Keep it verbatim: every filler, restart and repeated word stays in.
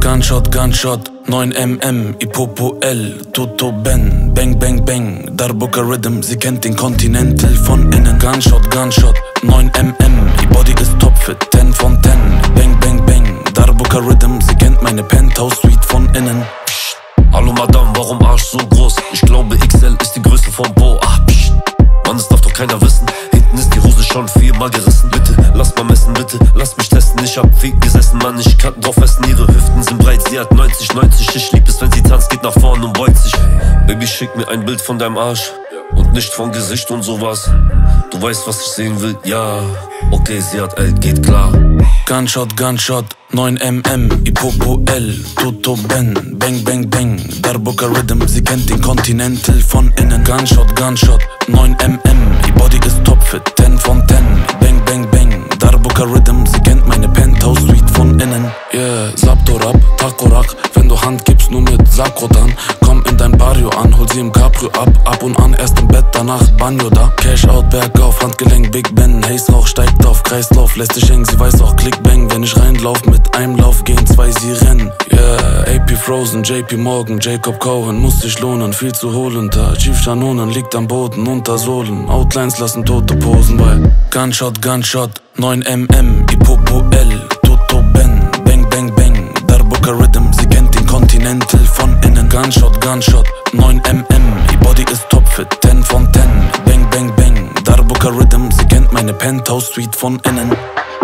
Gunshot, Gunshot, neun Millimeter, Ipopo L, Toto Ben, Bang, Bang, Bang, Darbuka Rhythm, sie kennt den Continental von innen. Gunshot, Gunshot, neun Millimeter, ihr Body ist topfit, zehn von zehn, Bang, Bang, Bang, Darbuka Rhythm, sie kennt meine Penthouse Suite von innen. Psst. Hallo Madame, warum Arsch so groß? Ich glaube X L ist die Größe vom Bo. Ach, psst. Mann, das darf doch keiner wissen. Hinten ist die Hose schon viermal gerissen. Bitte, lass mal messen, bitte, lass mich testen. Ich hab viel gesessen, Mann, ich kann drauf essen. Ihre Hüften sind breit, sie hat neunzig, neunzig. Ich lieb es, wenn sie tanzt, geht nach vorn und beugt sich. Baby, schick mir ein Bild von deinem Arsch und nicht von Gesicht und sowas. Du weißt, was ich sehen will, ja. Okay, sie hat L, geht klar. Gunshot, Gunshot, neun Millimeter, Ipopo L, Toto Ben, Bang, Bang, Bang, Darbuka Rhythm, sie kennt den Continental von innen. Gunshot, Gunshot, neun Millimeter, ihr Body ist topfit, zehn von zehn, Bang, Bang, Bang, Darbuka Rhythm, sie kennt meine Penthouse Suite von innen. Yeah, Saptorab, Takorak, wenn du Hand gibst, nur mit Sakrotan. Komm in dein Barrio an, hol sie im Cabrio ab, ab und an, erst im Bett, danach Banjo da. Cash out, bergauf, Handgelenk, Big Ben, Haze Rauch, steigt auf, Kreislauf, lässt dich hängen, sie weiß auch, Klick, Bang. Wenn ich reinlauf, mit einem Lauf gehen zwei, sie rennen. Yeah, A P Frozen, J P Morgan, Jacob Cohen, muss sich lohnen, viel zu holen da. Chief Shanonen liegt am Boden, unter Sohlen, Outlines lassen tote Posen bei. Gunshot, Gunshot, neun Millimeter, Ipopo L, Toto Ben, Bang, Bang, Bang, Darbuka Rhythm, sie kennt den Continental von innen. Gunshot, Gunshot, neun Millimeter, ihr Body ist topfit, zehn von zehn, Bang, Bang, Bang, Darbuka Rhythm, sie kennt meine Penthouse Suite von innen.